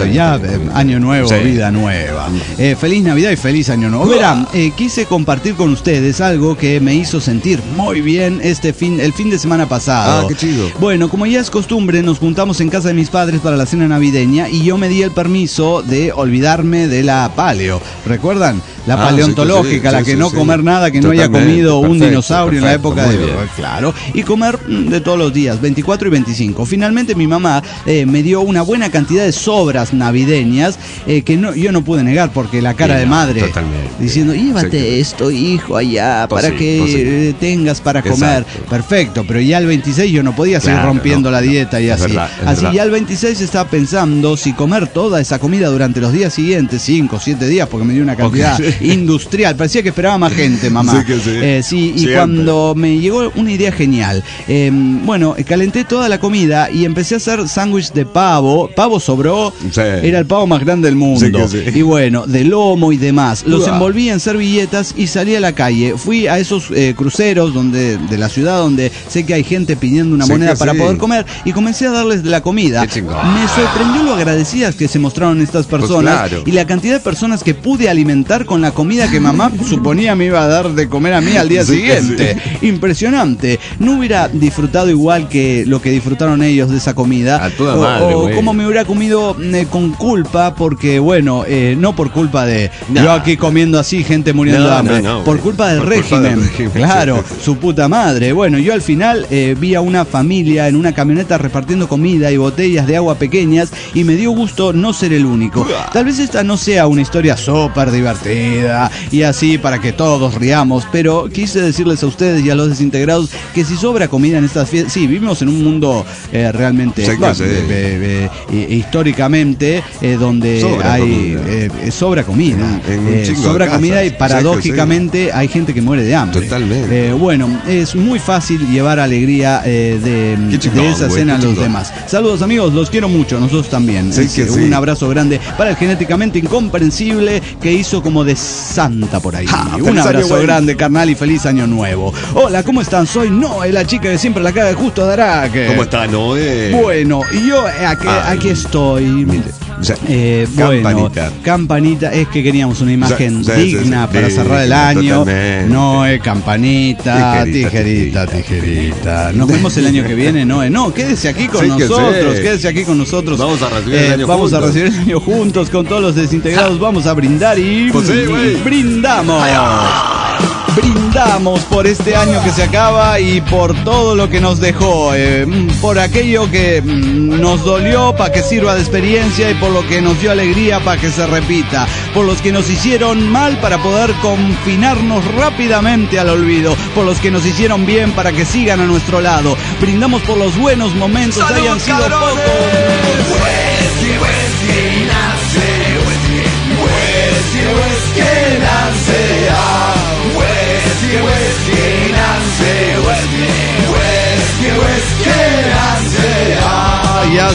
Año nuevo, vida nueva. Feliz Navidad y feliz Año Nuevo. Verán, quise compartir con ustedes algo que me hizo sentir muy bien el fin de semana pasado. Qué chido. Bueno, como ya es costumbre, nos juntamos en casa de mis padres para la cena navideña y yo me di el permiso de olvidarme de la paleo. ¿Recuerdan? La paleontológica, la que no comer nada que no haya comido un dinosaurio en la época de... Claro, y comer de todos los días, 24 y 25. Finalmente mi mamá me dio una buena cantidad de sobras navideñas que yo no pude negar porque la cara de madre diciendo, llévate esto, hijo, allá, para que tengas para comer. Perfecto, pero ya el 26 yo no podía seguir rompiendo la dieta y así. Así ya el 26 estaba pensando si comer toda esa comida durante los días siguientes, 5 o 7 días, porque me dio una cantidad industrial. Parecía que esperaba más gente, mamá. Y cuando me llegó una idea genial, bueno, calenté toda la comida y empecé a hacer sándwich de pavo sobró, era el pavo más grande del mundo, y bueno, de lomo y demás, los envolví en servilletas y salí a la calle, fui a esos cruceros de la ciudad donde sé que hay gente pidiendo una moneda para poder comer y comencé a darles de la comida. Me sorprendió lo agradecidas que se mostraron estas personas y la cantidad de personas que pude alimentar con la comida que mamá suponía me iba a dar de comer a mí al día siguiente. Impresionante. No hubiera disfrutado igual que lo que disfrutaron ellos de esa comida. O como me hubiera comido con culpa, porque bueno, no por culpa de yo aquí comiendo así, gente muriendo de hambre, por culpa del régimen. Claro, su puta madre. Bueno, yo al final vi a una familia en una camioneta repartiendo comida y botellas de agua pequeñas y me dio gusto no ser el único. Tal vez esta no sea una historia súper divertida y así para que todos riamos, pero quise decirles a ustedes y a los desintegrados que si sobra comida en estas fiestas, sí, vivimos en un mundo realmente históricamente donde hay sobra comida, sobra comida y paradójicamente hay gente que muere de hambre. Totalmente. Bueno, es muy fácil llevar alegría de esa cena a los demás. Saludos, amigos, los quiero mucho, nosotros también. Un abrazo grande para el genéticamente incomprensible que hizo como de santa por ahí. Un abrazo grande, carnal, y feliz año nuevo. Hola, ¿cómo están? Soy Noé, la chica que siempre la caga de Justo de Araque. ¿Cómo está, Noé? Bueno, y yo aquí estoy. Campanita, es que queríamos una imagen digna para cerrar el año. Noé, campanita, tijerita. Nos vemos el año que viene, Noé. No, quédese aquí con nosotros, quédese aquí con nosotros. Vamos a recibir el año juntos. A recibir el año juntos con todos los desintegrados. Vamos a brindar y brindamos. Brindamos por este año que se acaba y por todo lo que nos dejó, por aquello que nos dolió para que sirva de experiencia y por lo que nos dio alegría para que se repita, por los que nos hicieron mal para poder confinarnos rápidamente al olvido, por los que nos hicieron bien para que sigan a nuestro lado. Brindamos por los buenos momentos, hayan sido pocos. Whiskey nace,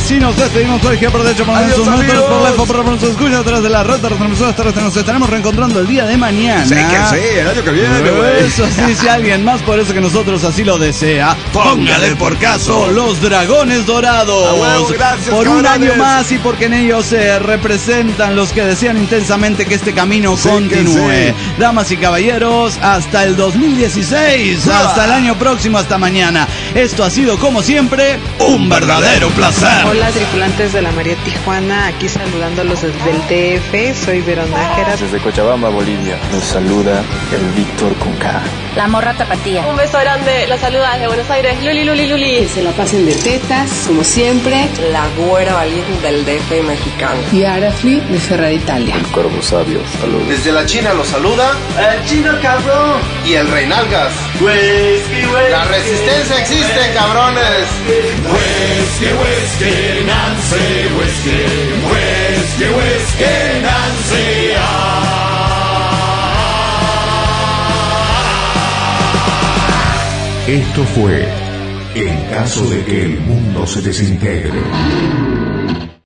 así nos despedimos hoy. Que aprovecho por Adiós, sus motores, amigos. por lejos, por nos escucha atrás de la red de retransmisoras. Nos estaremos reencontrando el día de mañana. Sí, que sí, el año que viene, güey. Eso sí, si alguien más, por eso que nosotros así lo desea, póngale por caso los Dragones Dorados. A huevo, gracias, por un cabrones. año más y porque en ellos se representan los que desean intensamente que este camino Sí, continúe. que sí. Damas y caballeros, hasta el 2016, hasta el año próximo, hasta mañana. Esto ha sido, como siempre, un verdadero placer. Hola, tripulantes de la María Tijuana, aquí saludándolos desde el DF, soy Veronájera. Desde Cochabamba, Bolivia, nos saluda el Víctor con K. La morra tapatía. Un beso grande, la saluda desde Buenos Aires, Luli, Luli, Luli. Que se la pasen de tetas, como siempre. La güera valiente del DF mexicano. Y Arafli de Ferrari Italia. El Corvo Sabio, saludos. Desde la China los saluda el Chino Cabrón y el Reinalgas. Whisky, whisky, la resistencia existe, cabrones. Whisky, whisky, Nancy, whisky, whisky, whisky, Nancy. Esto fue En caso de que el mundo se desintegre.